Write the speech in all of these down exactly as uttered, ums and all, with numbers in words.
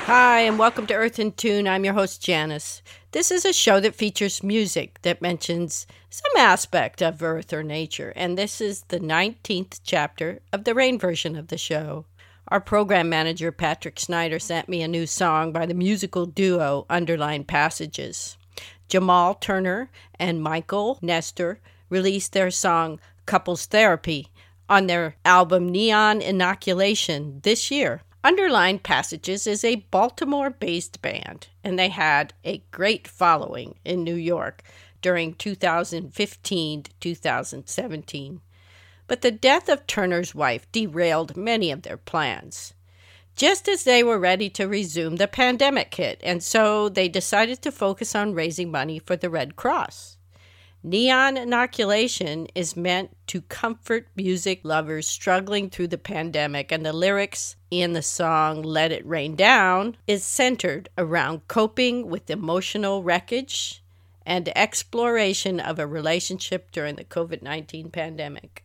Hi, and welcome to Earth in Tune. I'm your host, Janice. This is a show that features music that mentions some aspect of Earth or nature, and this is the nineteenth chapter of the rain version of the show. Our program manager, Patrick Snyder, sent me a new song by the musical duo Underlined Passages. Jamal Turner and Michael Nestor released their song Couples Therapy on their album Neon Inoculation this year. Underlined Passages is a Baltimore-based band, and they had a great following in New York during two thousand fifteen to two thousand seventeen. But the death of Turner's wife derailed many of their plans. Just as they were ready to resume, the pandemic hit, and so they decided to focus on raising money for the Red Cross. Neon Inoculation is meant to comfort music lovers struggling through the pandemic, and the lyrics in the song Let It Rain Down is centered around coping with emotional wreckage and exploration of a relationship during the covid nineteen pandemic.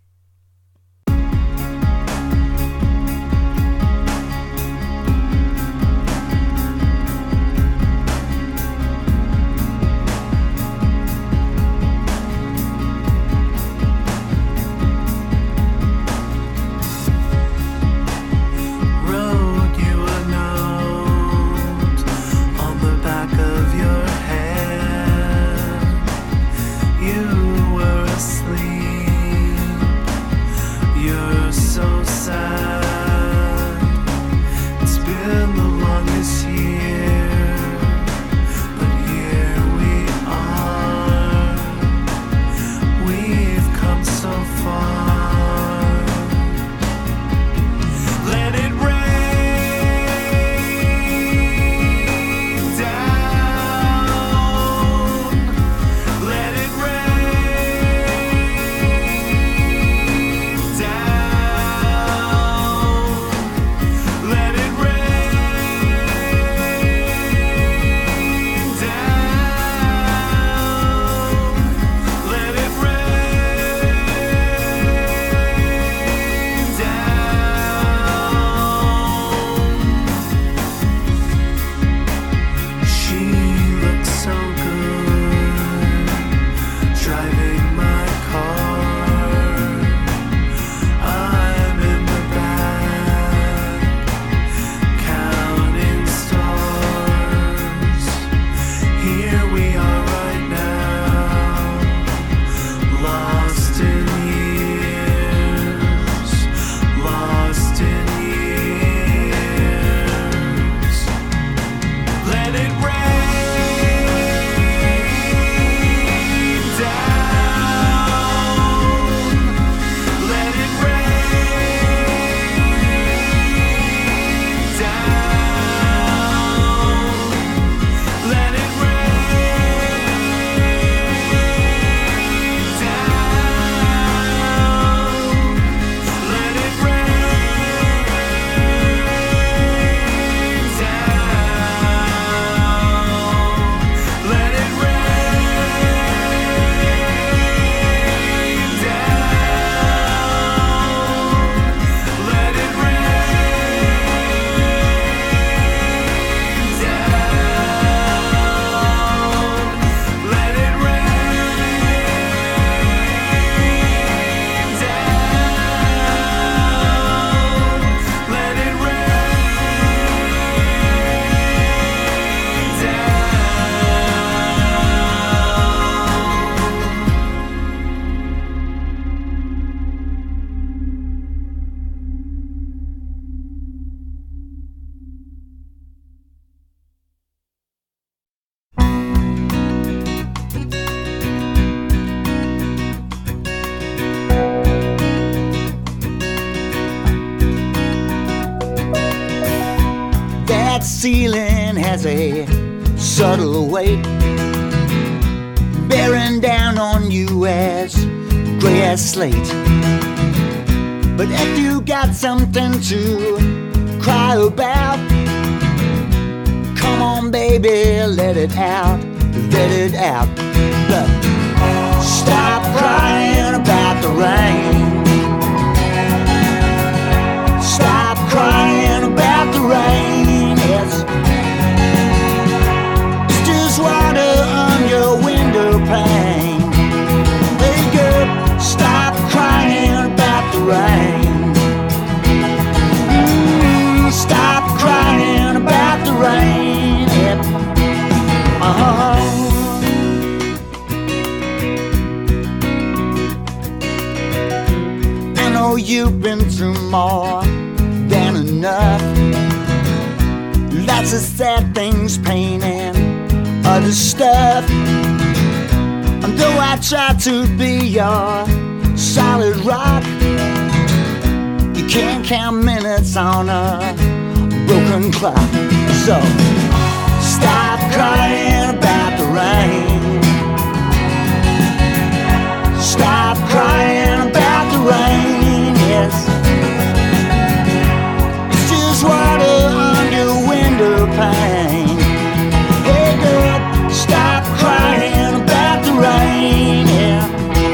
Ceiling has a subtle weight bearing down on you as gray as slate. But if you got something to cry about, come on baby, let it out, let it out. But stop crying about the rain. Stop crying about the rain. It's more than enough. Lots of sad things, pain and other stuff. And though I try to be your solid rock, you can't count minutes on a broken clock. So stop crying about the rain. Stop crying about the rain, yes. It's just water on your window pane. Hey girl, stop crying about the rain, yeah.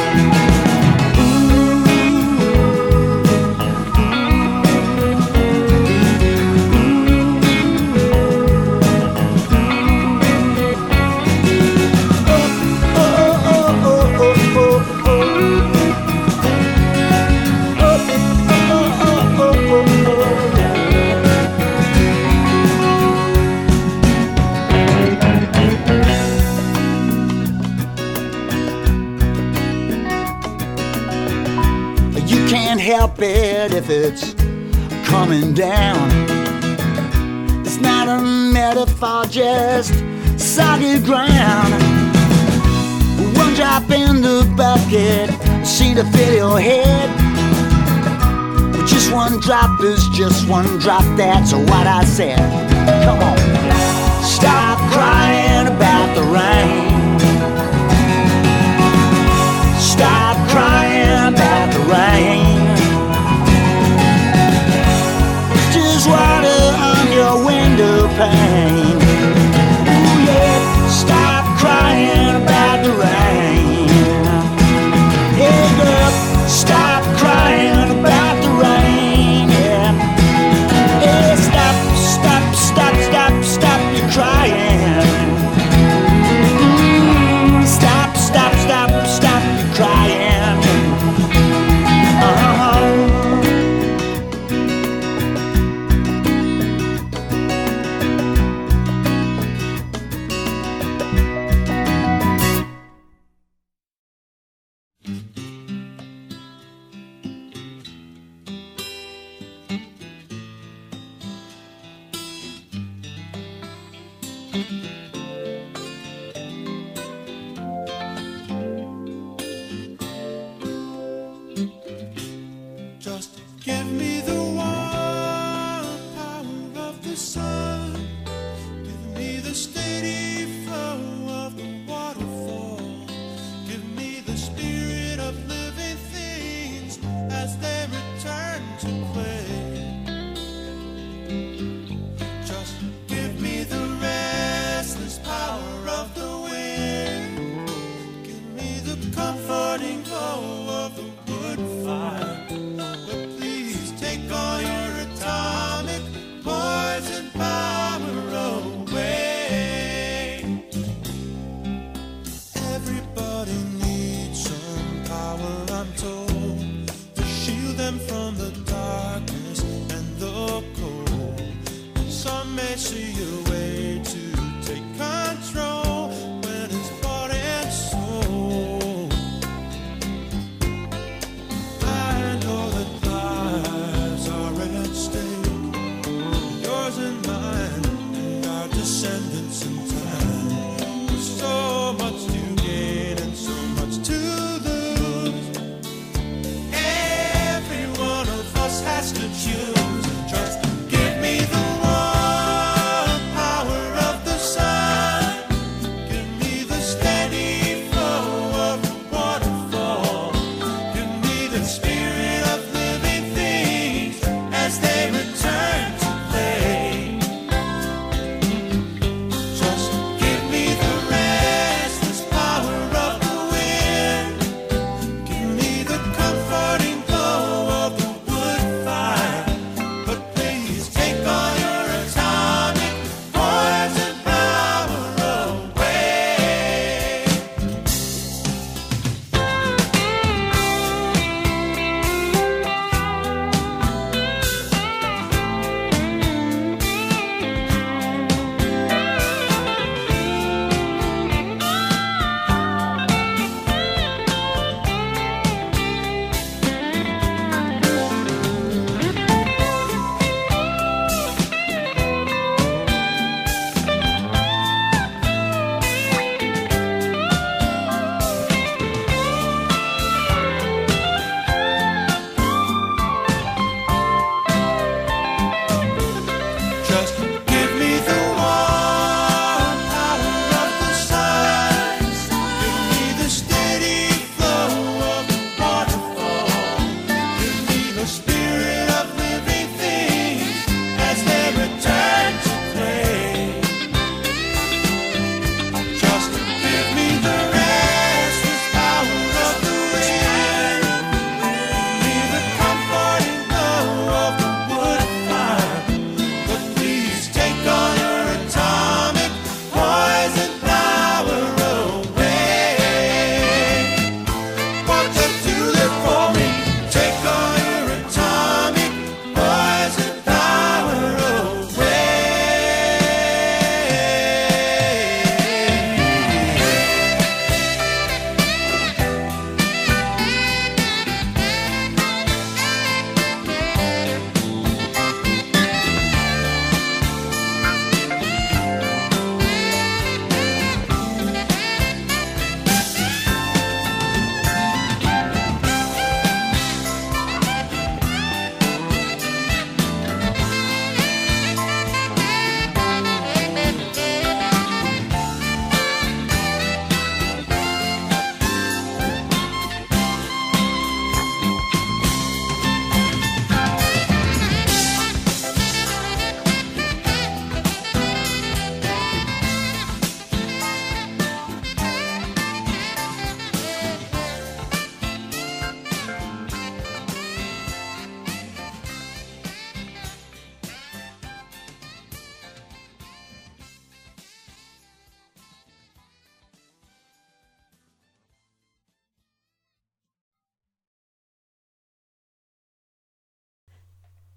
Help it if it's coming down. It's not a metaphor, just solid ground. One drop in the bucket, see to fill your head. But just one drop is just one drop, that's what I said. Come on. Stop crying about the rain. Stop crying about the rain. Water on your window pane. Ooh yeah, stop crying about the rain. Hey girl, stop crying about the rain. Yeah. Hey, stop, stop, stop, stop, stop your crying. Mm, stop, stop, stop, stop your crying. Uh-huh.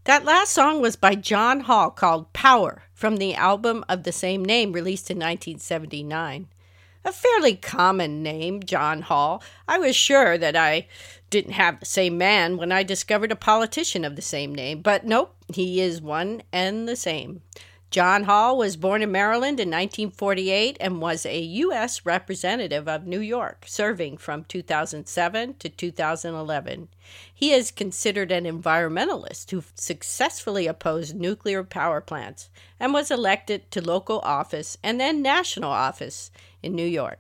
That last song was by John Hall called Power from the album of the same name released in nineteen seventy-nine. A fairly common name, John Hall. I was sure that I didn't have the same man when I discovered a politician of the same name, but nope, he is one and the same. John Hall was born in Maryland in nineteen forty-eight and was a U S representative of New York, serving from two thousand seven to two thousand eleven. He is considered an environmentalist who successfully opposed nuclear power plants and was elected to local office and then national office in New York.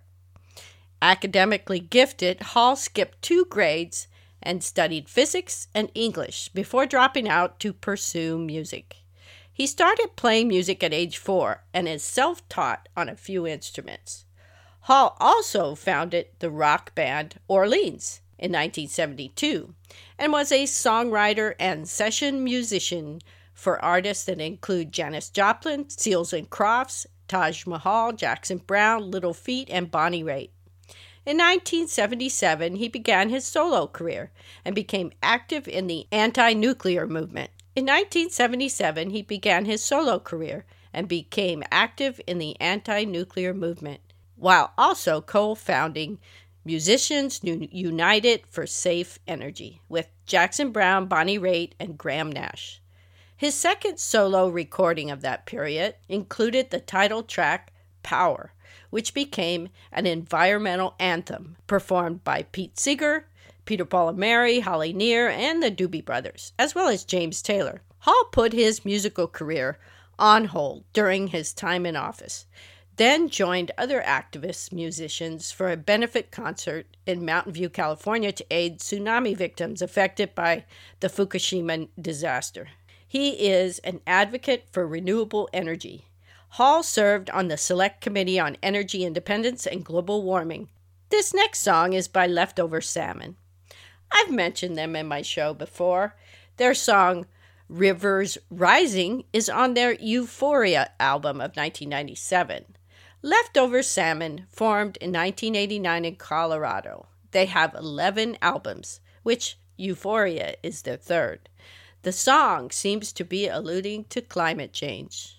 Academically gifted, Hall skipped two grades and studied physics and English before dropping out to pursue music. He started playing music at age four and is self-taught on a few instruments. Hall also founded the rock band Orleans in nineteen seventy-two and was a songwriter and session musician for artists that include Janis Joplin, Seals and Crofts, Taj Mahal, Jackson Browne, Little Feat, and Bonnie Raitt. In nineteen seventy-seven, he began his solo career and became active in the anti-nuclear movement. In nineteen seventy-seven, he began his solo career and became active in the anti-nuclear movement, while also co-founding Musicians United for Safe Energy with Jackson Browne, Bonnie Raitt, and Graham Nash. His second solo recording of that period included the title track, Power, which became an environmental anthem performed by Pete Seeger, Peter Paul and Mary, Holly Near, and the Doobie Brothers, as well as James Taylor. Hall put his musical career on hold during his time in office, then joined other activist musicians for a benefit concert in Mountain View, California to aid tsunami victims affected by the Fukushima disaster. He is an advocate for renewable energy. Hall served on the Select Committee on Energy Independence and Global Warming. This next song is by Leftover Salmon. I've mentioned them in my show before. Their song, Rivers Rising, is on their Euphoria album of nineteen ninety-seven. Leftover Salmon formed in nineteen eighty-nine in Colorado. They have eleven albums, which Euphoria is their third. The song seems to be alluding to climate change.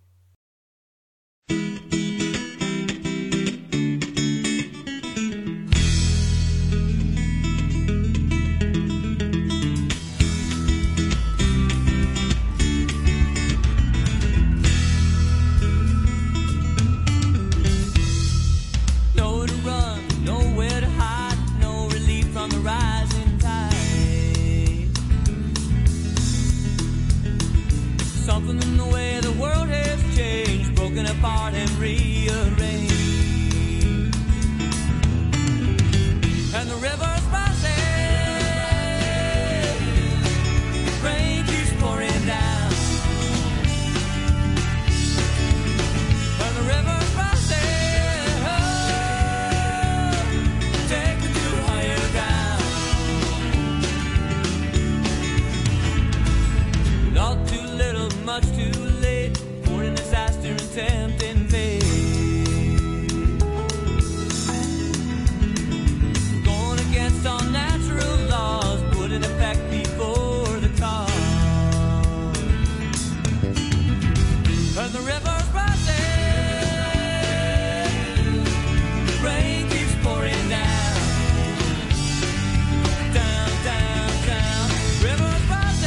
Something in the way the world has changed, broken apart and rearranged. And the river's rising, rain keeps pouring down. And the river's rising, oh, take me to higher ground. Not too little, much too late, for in disaster and tempting fate. Going against all natural laws, put in effect before the cause. And the river's rising, rain keeps pouring down. Down, down, down, river's rising.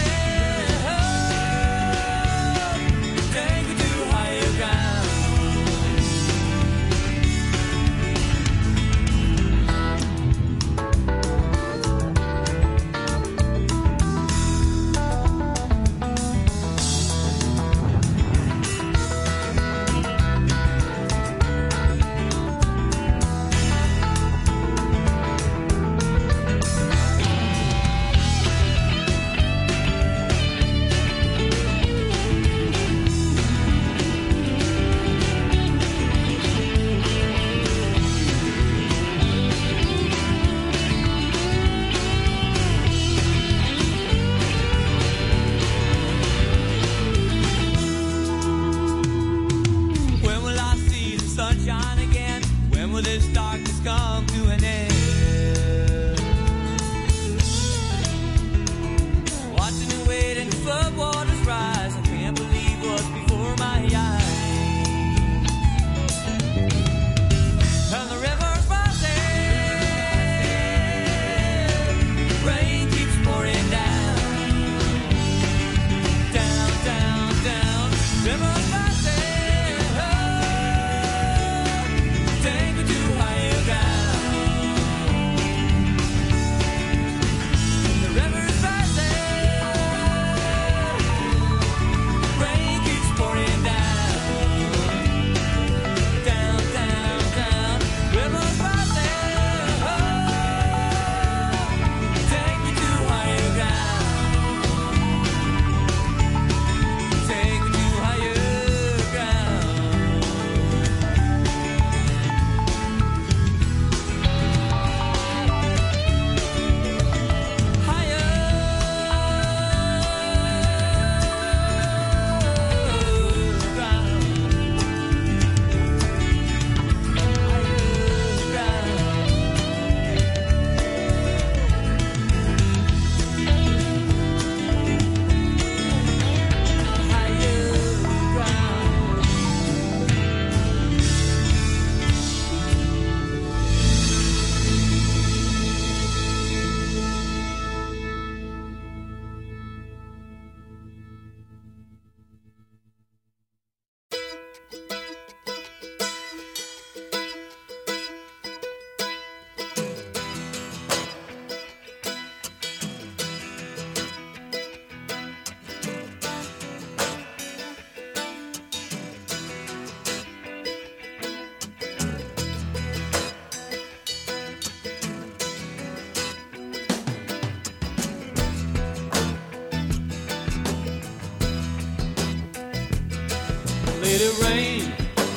Let it rain.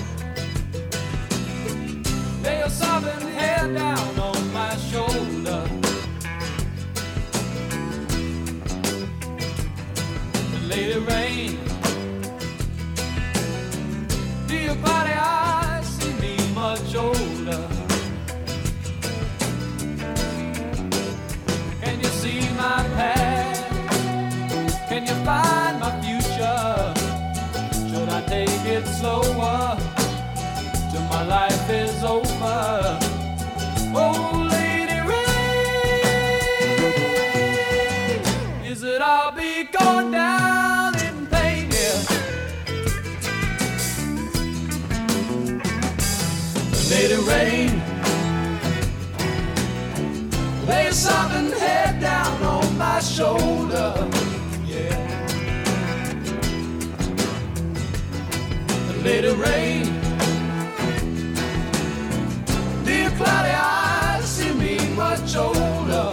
Lay your sobbing head down on my shoulder. Let it rain. Dear body, I see me much older. Can you see my past? Can you find my future? Should I take it slower till my life is over? Oh, Lady Rain, is it I'll be gone down in pain, yeah. Lady Rain, lay a sobbing head down on my shoulder, yeah. Let it rain. Dear cloudy eyes see me much older.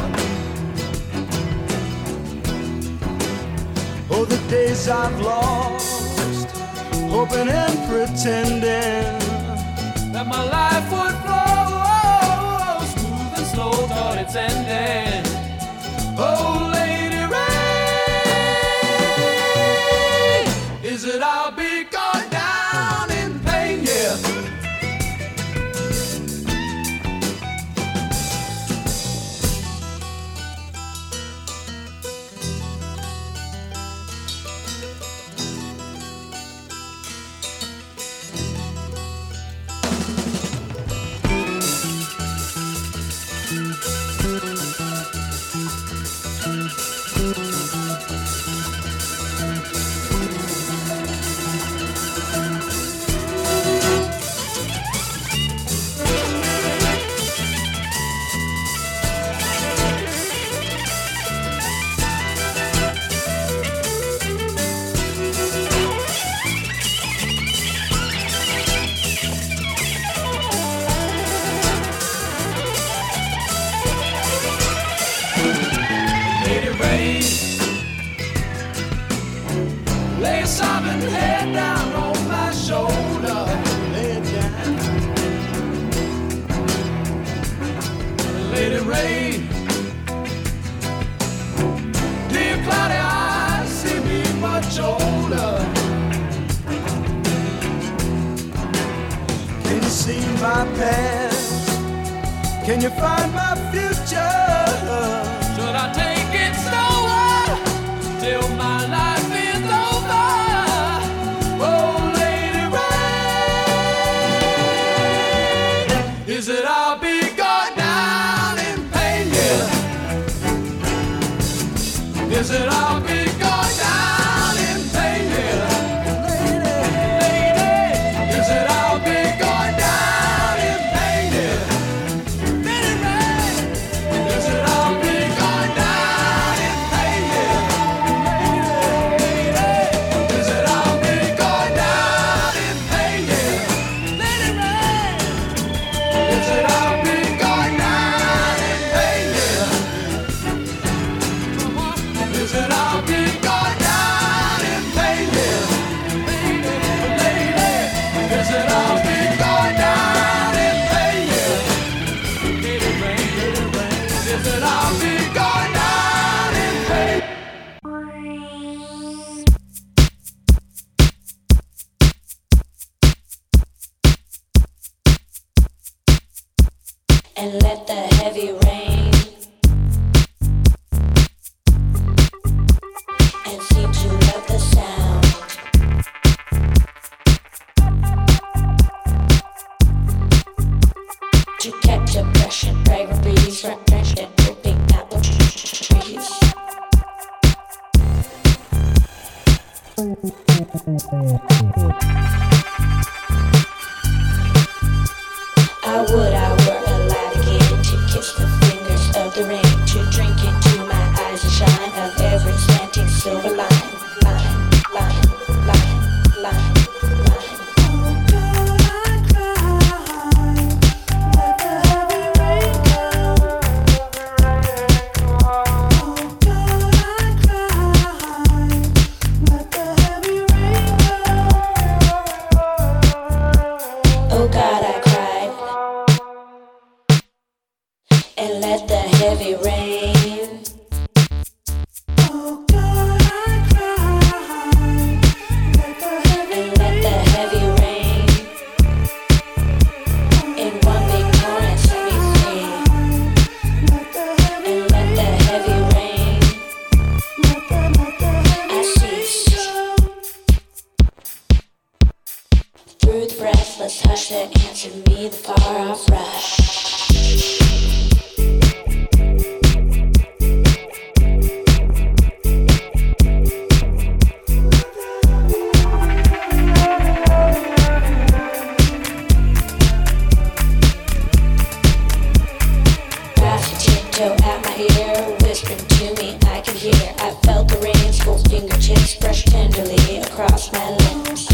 Oh, the days I've lost, hoping and pretending that my life would flow smooth and slow toward its ending. Oh, Lady Rain, is it I'll be gone down in pain, yeah. Lay a sobbing head down on my shoulder. Lay it down. Let it rain. Dear cloudy eyes see me much older. Can you see my past? Can you find my future? Should I take it slower till my life is over? Oh, Lady Rain, is it I'll be gone down in pain, yeah. Is it I'll be gone down in pain, yeah. Lady, is it I'll be gone down in pain, yeah. Lady Rain, is it I'll be gone down in pain, yeah. Is it I'll be gone down in pain, yeah. Lady Rain, is it I'll be gone down in pain, yeah. Is it I'll be gone down in pain, yeah. Lady, is it I'll be gone down in pain, yeah. Lady Rain, is it I'll be gone down in pain. And let the heavy rain and seem to love the sound. To catch a brush and brave and breeze, refreshed and dripping apple trees. I would I were alive again to kiss the fingers of the rain, to drink into my eyes the shine of every slanting silver line, line, line, line, line, line. Oh God, I cry, let the heavy rain come. Oh God, I cry, let the heavy rain come. breathless hush that answered me the far-off rush. At my ear, whispering to me, I could hear. I felt the rain's cold fingertips brush tenderly across my lips.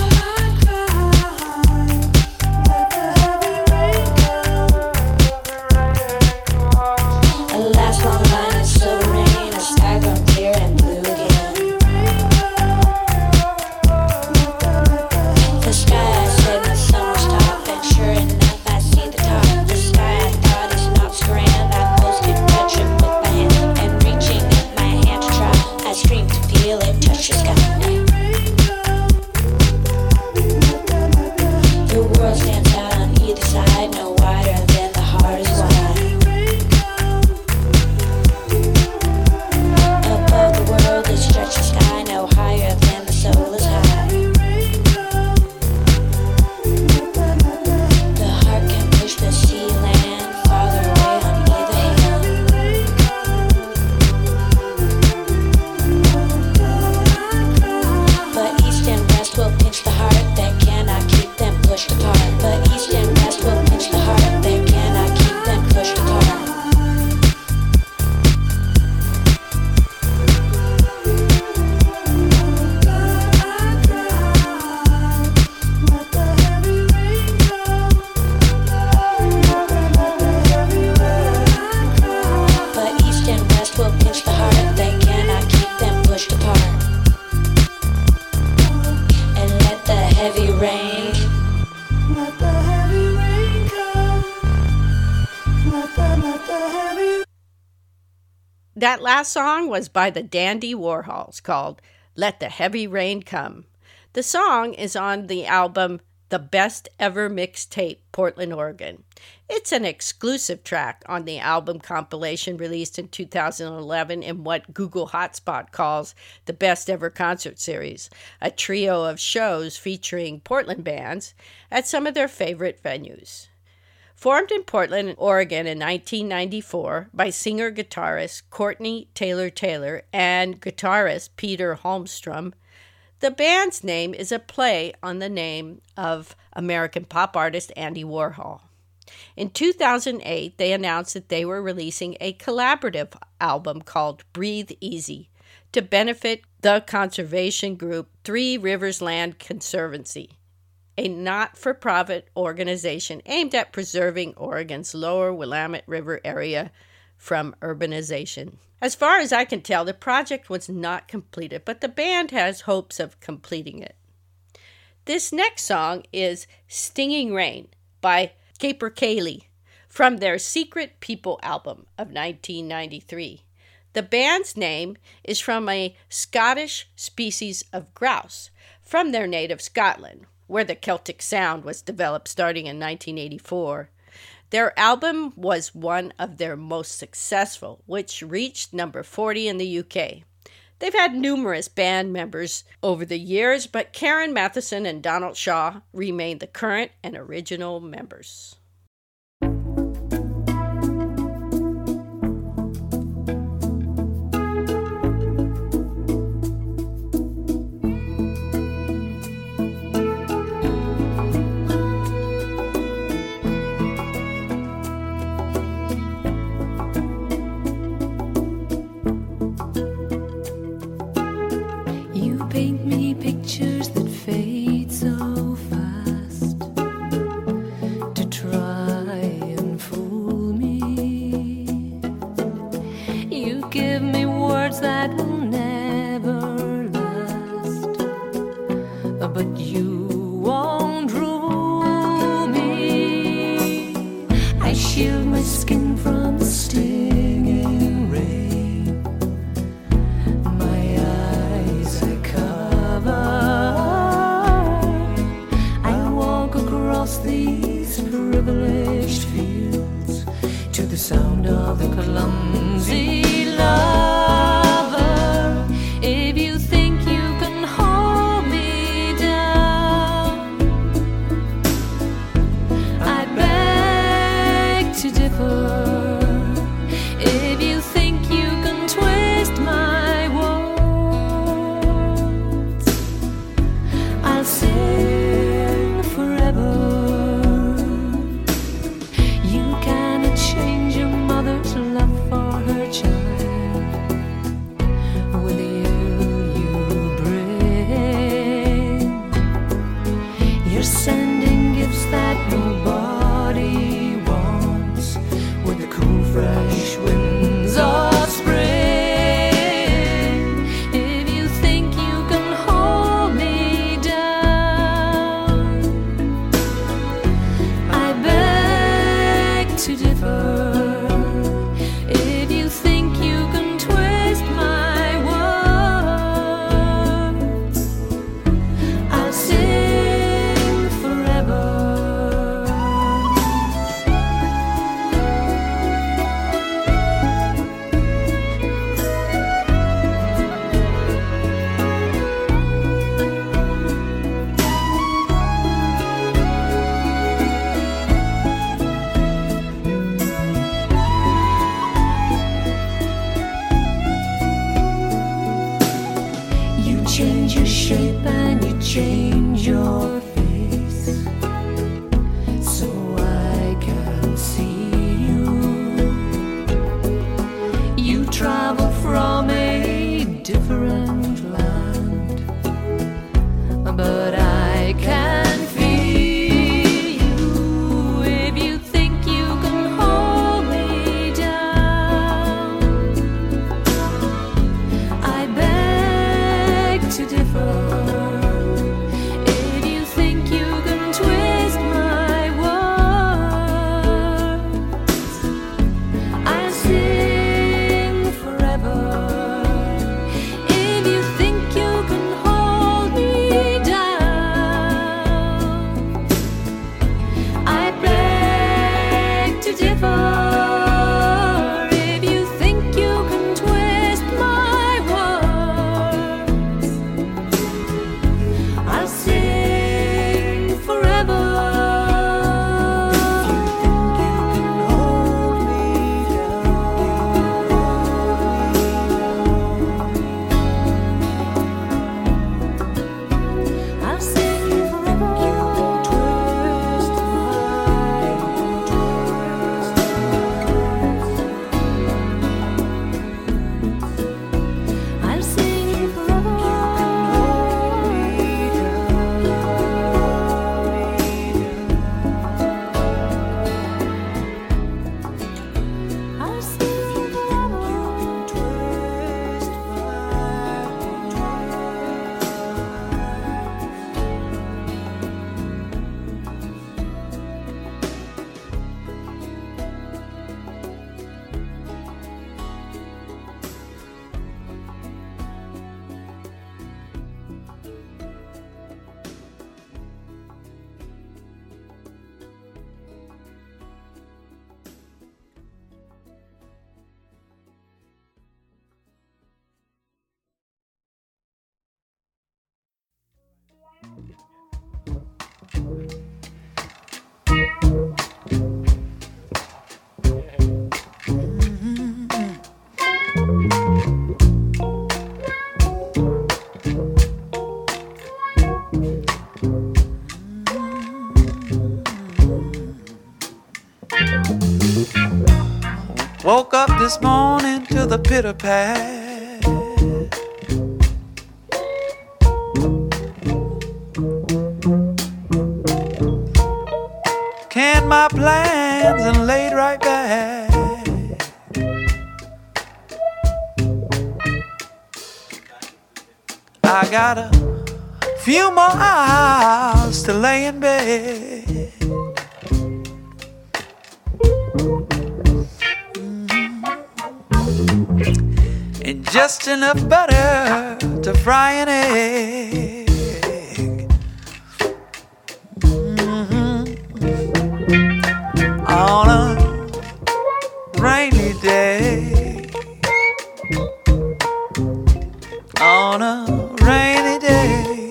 A last long line of silver rain, a sky grown clear and blue again. The sky, I said, the sun was top, and sure enough, I see the top. The sky I thought is not so grand. Scream to feel it touch the sky. The world stands out on either side, no wider than the heart is wide. Above the world is stretched the sky, no higher than the soul is high. The heart can push the sea land farther away on either hand. Will pinch the heart that cannot keep them pushed apart. But east and west will pinch the heart that cannot keep them pushed apart. But east and west will pinch the heart that cannot keep them pushed apart. Heavy rain. Let the heavy rain come. Let the, let the heavy. That last song was by the Dandy Warhols called Let the Heavy Rain Come. The song is on the album The Best Ever Mixtape, Portland, Oregon. It's an exclusive track on the album compilation released in two thousand eleven in what Google Hotspot calls the Best Ever Concert Series, a trio of shows featuring Portland bands at some of their favorite venues. Formed in Portland, Oregon in nineteen ninety-four by singer-guitarist Courtney Taylor Taylor and guitarist Peter Holmstrom, the band's name is a play on the name of American pop artist Andy Warhol. In two thousand eight, they announced that they were releasing a collaborative album called Breathe Easy to benefit the conservation group Three Rivers Land Conservancy, a not-for-profit organization aimed at preserving Oregon's lower Willamette River area from urbanization. As far as I can tell, the project was not completed, but the band has hopes of completing it. This next song is Stinging Rain by Capercaillie from their Secret People album of nineteen ninety-three. The band's name is from a Scottish species of grouse from their native Scotland, where the Celtic sound was developed starting in nineteen eighty-four. Their album was one of their most successful, which reached number forty in the U K. They've had numerous band members over the years, but Karen Matheson and Donald Shaw remain the current and original members. Paint me pictures that fade so fast, to try and fool me. You give me words that will never last, but you won't rule me. I shield my skin from the stinging rain. These privileged fields to the sound of the clumsy lover. If you think you can hold me down, shape and you change your face so I can see you. You travel from a different land, but I can feel you. If you think you can hold me down, I beg to differ. If you think you can twist my words, I'll sing forever. If you think you can hold me down, I beg to differ. If you think you can twist my words, I'll sing forever. I'll sing forever. I'll sing forever. I'll sing Woke up this morning to the pitter pat. Canned my plans and laid right back. I got a few more hours to lay in bed. And just enough butter to fry an egg. Mhm. On a rainy day. On a rainy day.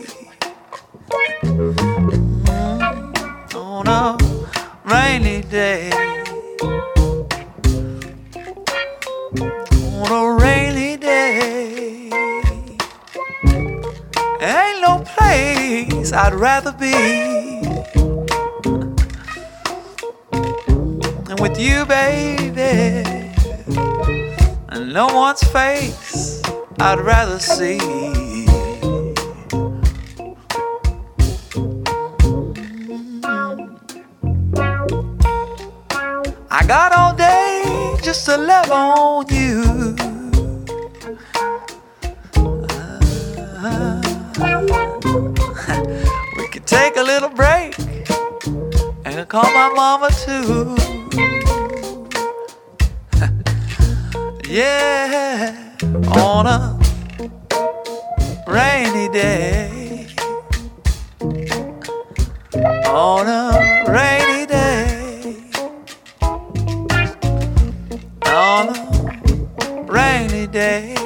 Mhm. On a rainy day. On a rainy day, ain't no place I'd rather be than with you, baby. And no one's face I'd rather see. I got all day just to love on you. We could take a little break and call my mama too. Yeah, on a rainy day. On a rainy day. On a rainy day.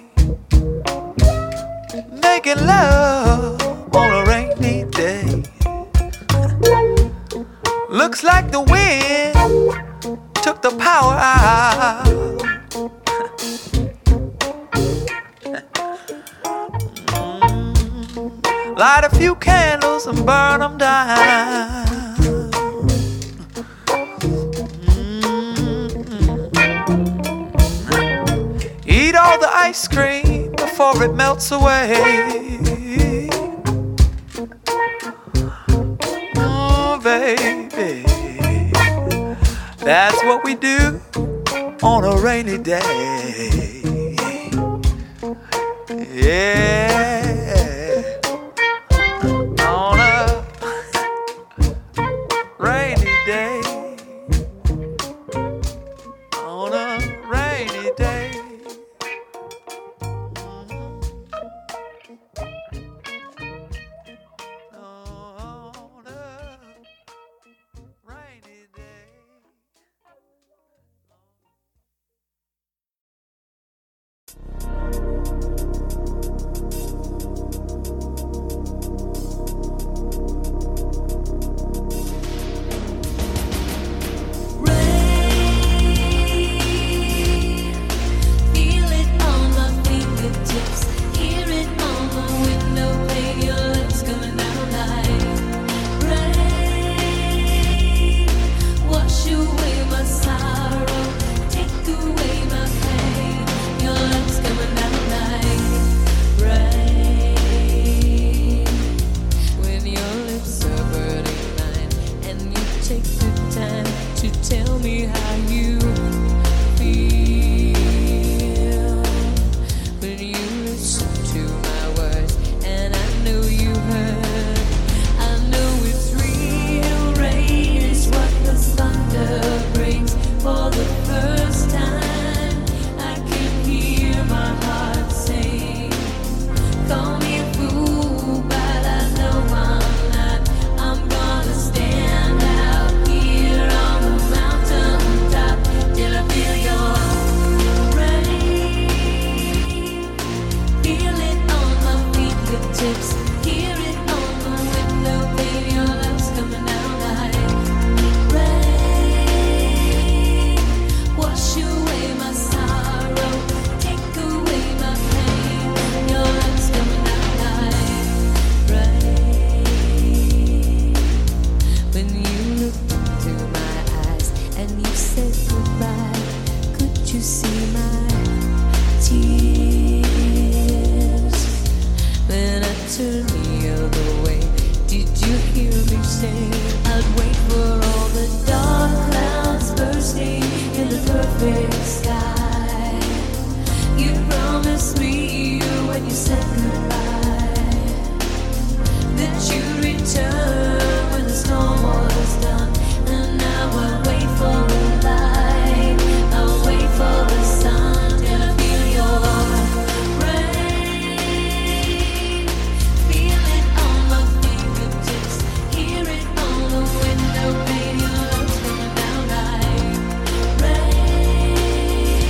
Making love on a rainy day. Looks like the wind took the power out. Mm. light a few candles and burn them down. Eat all the ice cream before it melts away. Oh, baby, that's what we do on a rainy day. Yeah, on a rainy day. On a rainy day. Rain.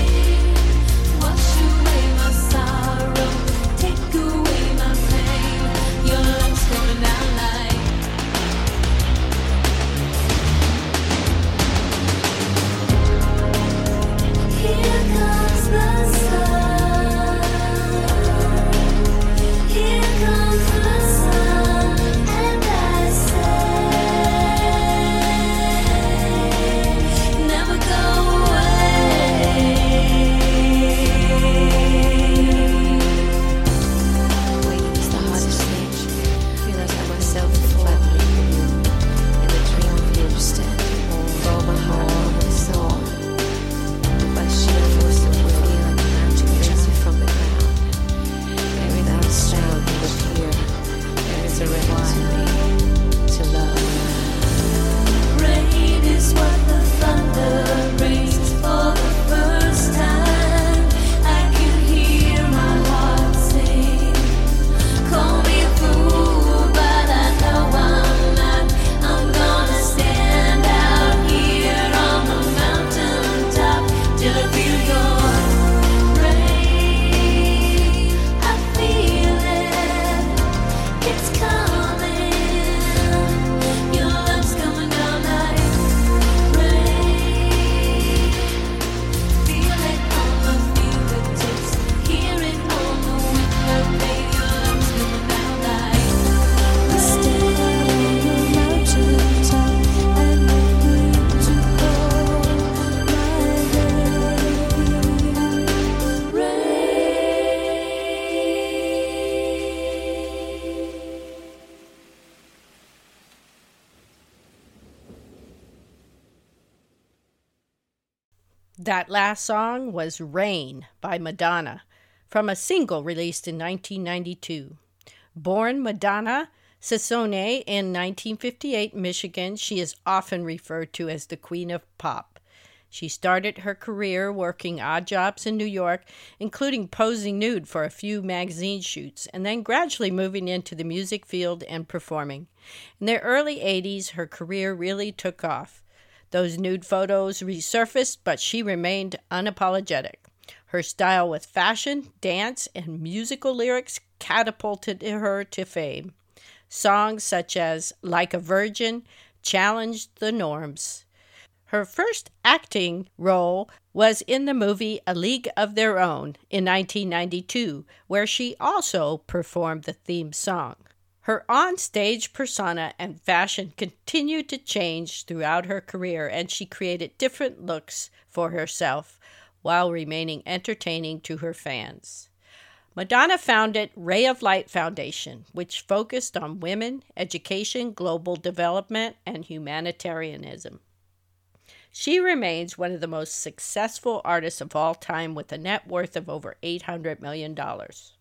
That last song was Rain by Madonna from a single released in nineteen ninety-two. Born Madonna Sassone in nineteen fifty-eight in Michigan, she is often referred to as the Queen of Pop. She started her career working odd jobs in New York, including posing nude for a few magazine shoots, and then gradually moving into the music field and performing. In the early eighties, her career really took off. Those nude photos resurfaced, but she remained unapologetic. Her style with fashion, dance, and musical lyrics catapulted her to fame. Songs such as Like a Virgin challenged the norms. Her first acting role was in the movie A League of Their Own in nineteen ninety-two, where she also performed the theme song. Her on-stage persona and fashion continued to change throughout her career, and she created different looks for herself while remaining entertaining to her fans. Madonna founded Ray of Light Foundation, which focused on women, education, global development, and humanitarianism. She remains one of the most successful artists of all time with a net worth of over eight hundred million dollars.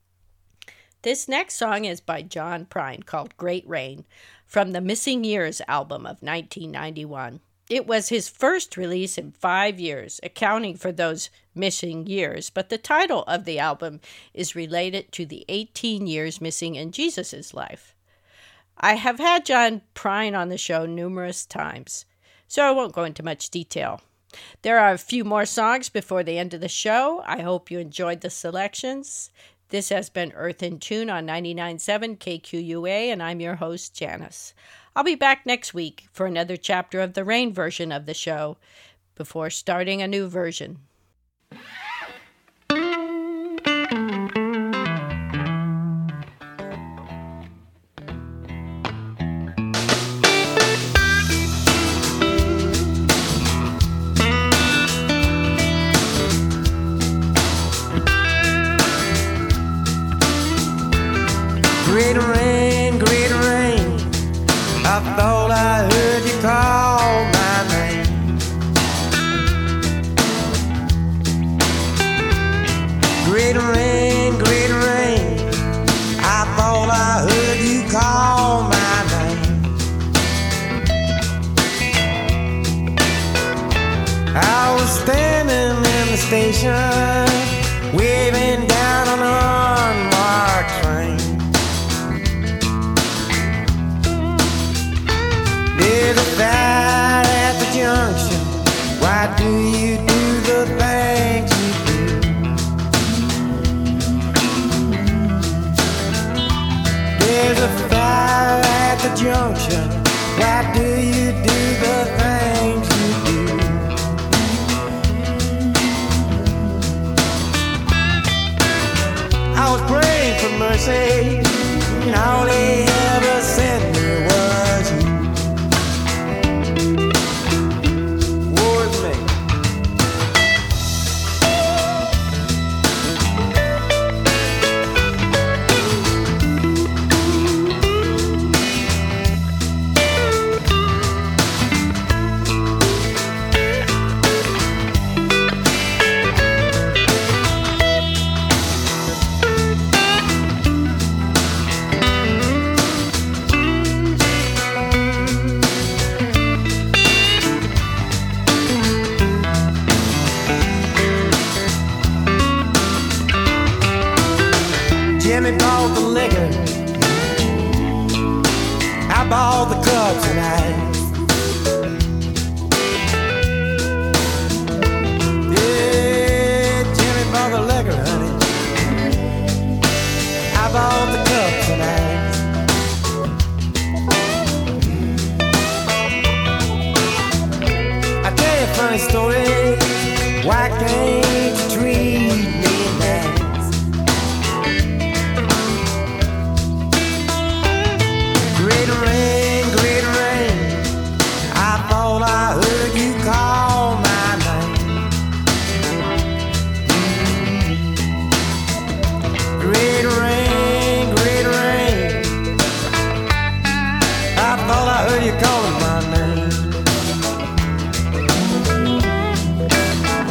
This next song is by John Prine, called Great Rain, from the Missing Years album of nineteen ninety-one. It was his first release in five years, accounting for those missing years, but the title of the album is related to the eighteen years missing in Jesus' life. I have had John Prine on the show numerous times, so I won't go into much detail. There are a few more songs before the end of the show. I hope you enjoyed the selections. This has been Earth in Tune on ninety-nine point seven K Q U A, and I'm your host, Janice. I'll be back next week for another chapter of the rain version of the show before starting a new version. Great rain, great rain, I thought I heard you call my name. Great rain, great rain, I thought I heard you call my name. I was standing in the station, waving down on an unmarked train. There's a fight at the junction. Why do you do the things you do? There's a fire at the junction. Why do you do the things you do? I was praying for mercy, and all they ever sent me was you. Jimmy bought the liquor, I bought the cups and ice. Yeah, Jimmy bought the liquor, honey, I bought the cups and ice. I tell you a funny story, why can't you treat me nice? Great rain, great rain, I thought I heard you call my name. Great rain, great rain, I thought I heard you calling my name.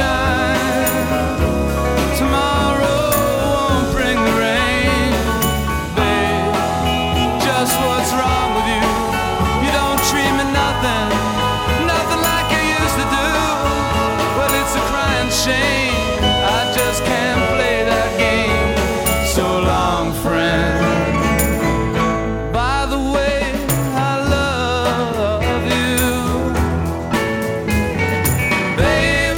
sunshine. Tomorrow won't bring the rain. Babe, just what's wrong with you? You don't treat me nothing, nothing like you used to do. Well, it's a crying shame, I just can't play that game. So long, friend. By the way, I love you. Babe,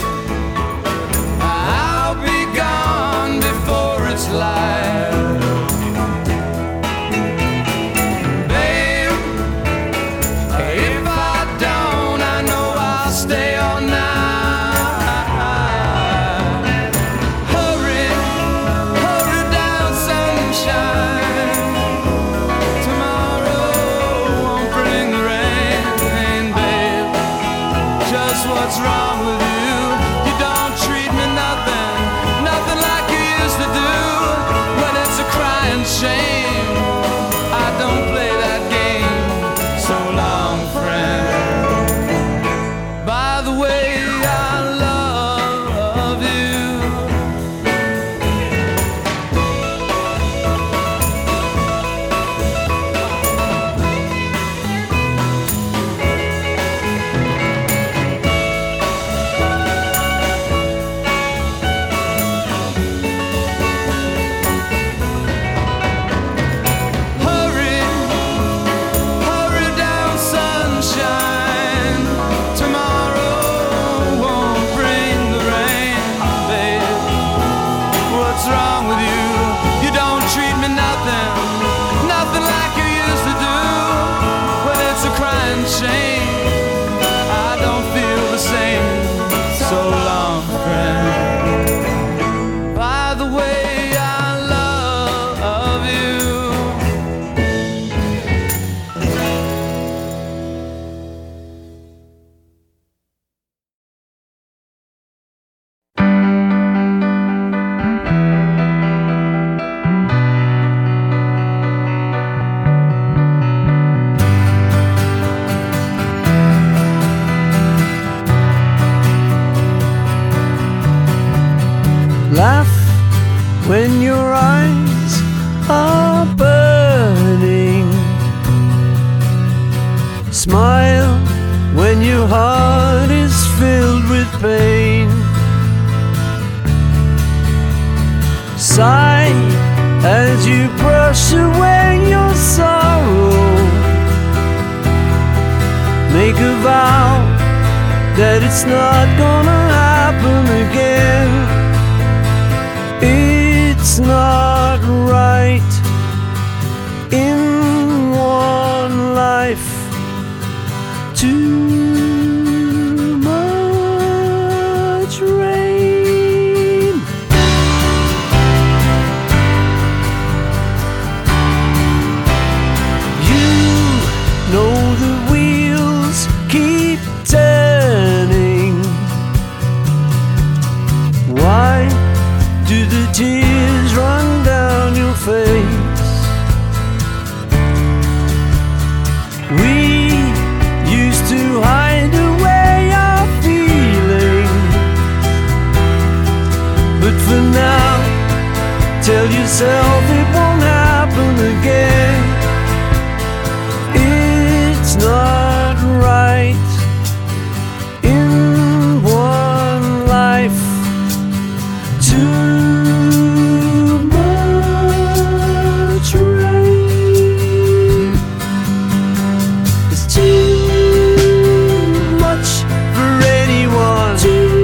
I'll be gone before it's light. Babe, if I don't, I know I'll stay all night. Hurry, hurry down, sunshine. Tomorrow won't bring the rain, babe. Just what's wrong with you? You don't treat me nothing, nothing like you used to do. When it's a crying shame, I don't play that game. So long, friend. By the way, I love you. Hurry, hurry down, sunshine. Tomorrow won't bring the rain, babe. What's wrong with you? You don't treat me nothing, nothing like you used to do. Well, it's a crying shame, I don't feel the same. So long, friend. By the way, I love you. Laugh when your eyes are burning. Smile when your heart is filled with pain. Sigh as you brush away your sorrow. Make a vow that it's not gonna happen again. It's not right in one life. Too much rain. You know the wheels keep turning. Why do the tears run down your face? We used to hide away our feelings, but for now, tell yourself it won't happen again. It's not right in one life. Too much rain. It's too much for anyone. Too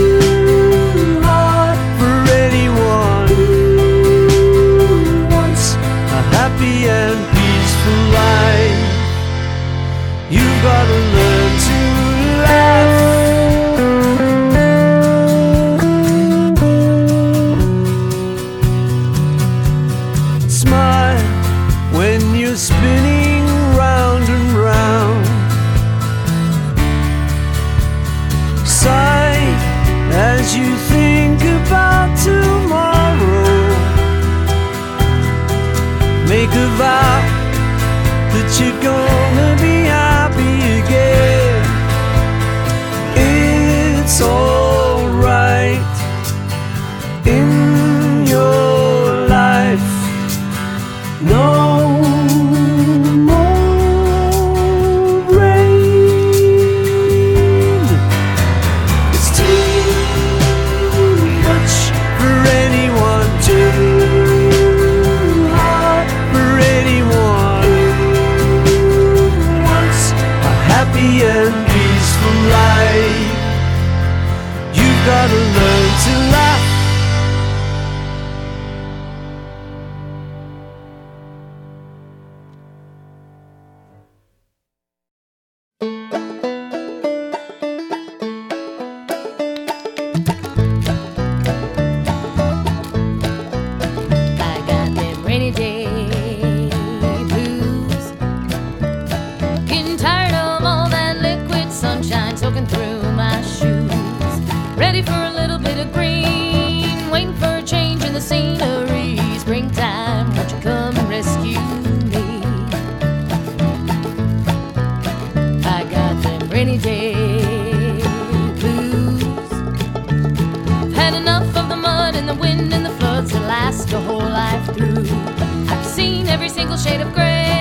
hard for anyone who wants a happy and peaceful life. You've got to learn to laugh. Smile when you're spinning round and round. Sigh as you think about tomorrow. Make a vow that you're gonna be happy again. It's alright. gotta learn to laugh. I got them rainy day blues. Getting tired of all that liquid sunshine soaking through my shoes. Ready for a little bit of green, waiting for a change in the scenery. Springtime, won't you come and rescue me? I got them rainy day blues. I've had enough of the mud and the wind and the floods that last a whole life through. I've seen every single shade of gray.